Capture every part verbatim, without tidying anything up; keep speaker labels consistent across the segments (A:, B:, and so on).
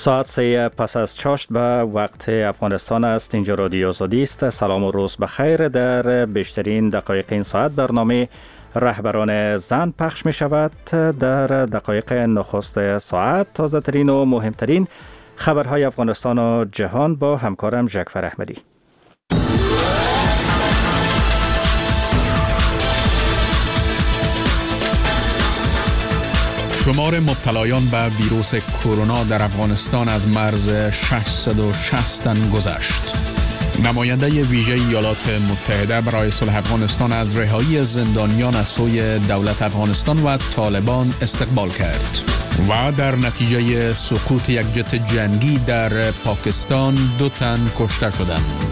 A: ساعت سه پس از چاشت به وقت افغانستان است. اینجا رادیو آزادی است. سلام و روز بخیر. در بیشترین دقایق این ساعت برنامه رهبران زن پخش می شود. در دقایق نخست ساعت تازه ترین و مهمترین خبرهای افغانستان و جهان با همکارم جعفر احمدی.
B: شمار مبتلایان به ویروس کرونا در افغانستان از مرز ششصد و شصت تن گذشت. نماینده ویژه ایالات متحده برای صلح افغانستان از رهایی زندانیان از سوی دولت افغانستان و طالبان استقبال کرد و در نتیجه سقوط یک جت جنگی در پاکستان دو تن کشته شدند.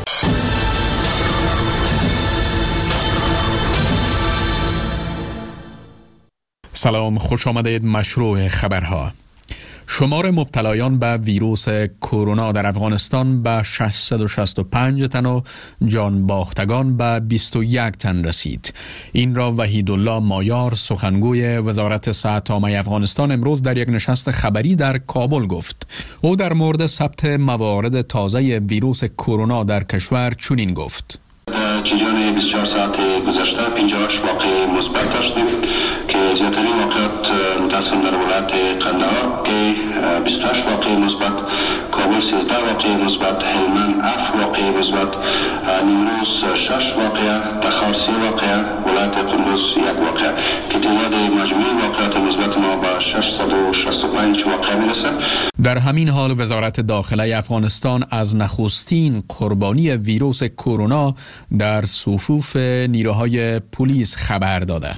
B: سلام، خوش آمدید. مشروع خبرها. شمار مبتلایان به ویروس کرونا در افغانستان به ششصد و شصت و پنج تن و جان باختگان به بیست و یک تن رسید. این را وحیدالله مایار، سخنگوی وزارت صحت عامه افغانستان، امروز در یک نشست خبری در کابل گفت. او در مورد ثبت موارد تازه ویروس کرونا در کشور چنین گفت:
C: در جریان بیست و چهار ساعت گذشته پنجاه و هشت واقعه مثبت داشتیم که زیادترین واقعات متاسفانه در ولایت قندهار که بیست و هشت واقعه مثبت، کابل سیزده واقعه مثبت، هلمند هفت واقعه مثبت، نیمروز شش واقعه، تخار سه واقعه، ولایت قندوز یک واقعه که تعداد مجموعی واقعات مثبت ما به ششصد و شصت و پنج واقعه میرسه.
B: در همین حال وزارت داخله افغانستان از نخستین قربانی ویروس کرونا در صفوف نیروهای پلیس خبر داده.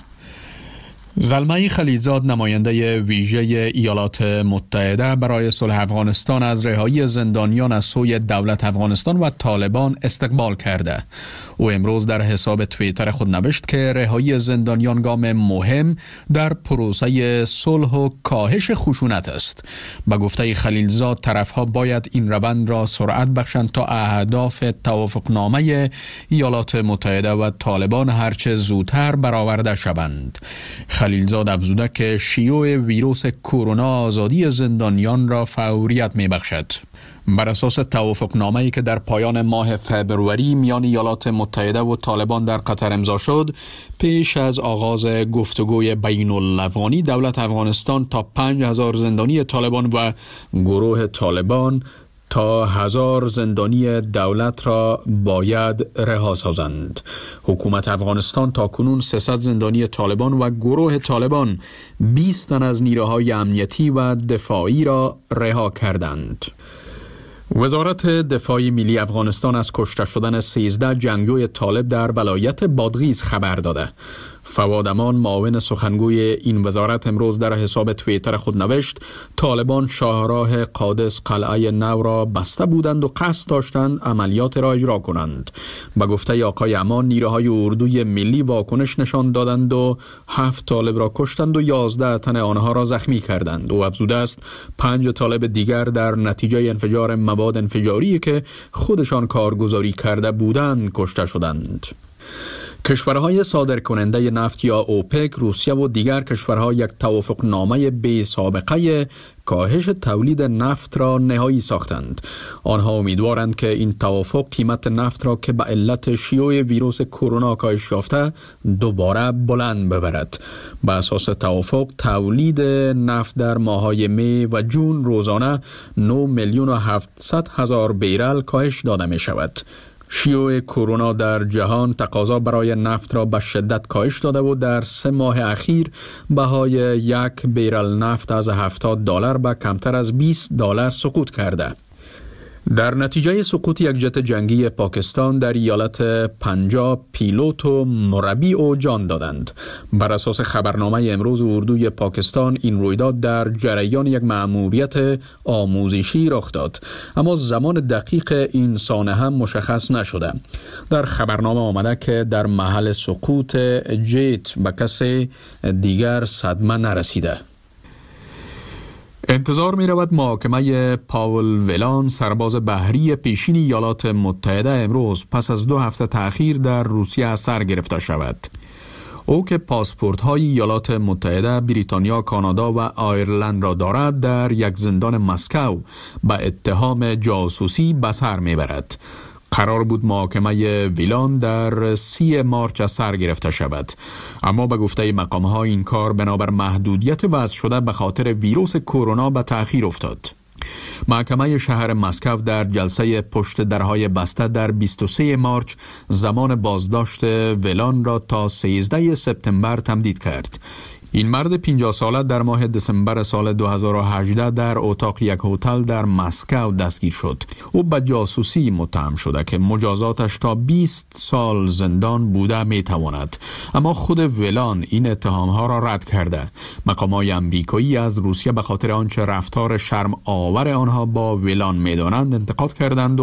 B: زلمه خلیلزاد، نماینده ویژه ایالات متحده برای صلح افغانستان، از رهایی زندانیان از سوی دولت افغانستان و طالبان استقبال کرده. او امروز در حساب توییتر خود نوشت که رهایی زندانیان گام مهم در پروسه صلح و کاهش خشونت است. به گفته خلیلزاد، طرفها باید این روند را سرعت بخشند تا اهداف توافقنامه ایالات متحده و طالبان هرچه زودتر برآورده شوند. خلیلزاد افزوده که شیوع ویروس کرونا آزادی زندانیان را فوریت می بخشد. بر اساس توافقنامه‌ای که در پایان ماه فبروری میان ایالات متحده و طالبان در قطر امضا شد، پیش از آغاز گفتگوی بین الافغانی، دولت افغانستان تا پنج هزار زندانی طالبان و گروه طالبان تا هزار زندانی دولت را باید رها سازند. حکومت افغانستان تا کنون سیصد زندانی طالبان و گروه طالبان بیست تن از نیروهای امنیتی و دفاعی را رها کردند. وزارت دفاع ملی افغانستان از کشته شدن سیزده جنگجوی طالب در ولایت بادغیس خبر داده. فواد امان، معاون سخنگوی این وزارت، امروز در حساب توییتر خود نوشت: طالبان شاهراه قادس قلعه نو را بسته بودند و قصد داشتند عملیات را اجرا کنند. به گفته آقای امان، نیروهای اردوی ملی واکنش نشان دادند و هفت طالب را کشتند و یازده تن آنها را زخمی کردند. او افزوده است پنج طالب دیگر در نتیجه انفجار مواد انفجاری که خودشان کارگزاری کرده بودند کشته شدند. کشورهای صادرکننده نفت یا اوپک، روسیه و دیگر کشورها یک توافقنامه بی سابقه کاهش تولید نفت را نهایی ساختند. آنها امیدوارند که این توافق قیمت نفت را که به علت شیوع ویروس کرونا کاهش یافته دوباره بلند ببرد. به اساس توافق، تولید نفت در ماه‌های می و جون روزانه نه میلیون و هفتصد هزار بیرل کاهش داده می شود. شیوع کرونا در جهان تقاضا برای نفت را به شدت کاهش داده و در سه ماه اخیر بهای یک بیرل نفت از هفتاد دلار به کمتر از بیست دلار سقوط کرده. در نتیجه سقوط یک جت جنگی پاکستان در ایالت پنجاب، پیلوت و مربی او جان دادند. بر اساس خبرنامه امروز اردوی پاکستان، این رویداد در جریان یک مأموریت آموزشی رخ داد، اما زمان دقیق این سانحه هم مشخص نشده. در خبرنامه آمده که در محل سقوط جت به کسی دیگر صدمه نرسیده. انتظار می رود محاکمه پاول ولان، سرباز بحری پیشین ایالات متحده، امروز پس از دو هفته تأخیر در روسیه سر گرفته شود. او که پاسپورت های ایالات متحده، بریتانیا، کانادا و آیرلند را دارد، در یک زندان مسکو به اتهام جاسوسی به سر میبرد. قرار بود محاکمه ویلان در سی مارچ از سر گرفته شود، اما به گفته مقام‌ها این کار بنابر محدودیت وضع شده به خاطر ویروس کرونا به تأخیر افتاد. محکمه شهر مسکو در جلسه پشت درهای بسته در بیست و سوم مارچ زمان بازداشت ویلان را تا سیزدهم سپتامبر تمدید کرد. این مرد پنجاه ساله در ماه دسامبر سال دو هزار و هجده در اتاق یک هتل در مسکو دستگیر شد. او به جاسوسی متهم شده که مجازاتش تا بیست سال زندان بوده می تواند، اما خود ویلان این اتهامها را رد کرده. مقامات امریکایی از روسیه به خاطر آنچه رفتار شرم آور آنها با ویلان می دانند انتقاد کردند و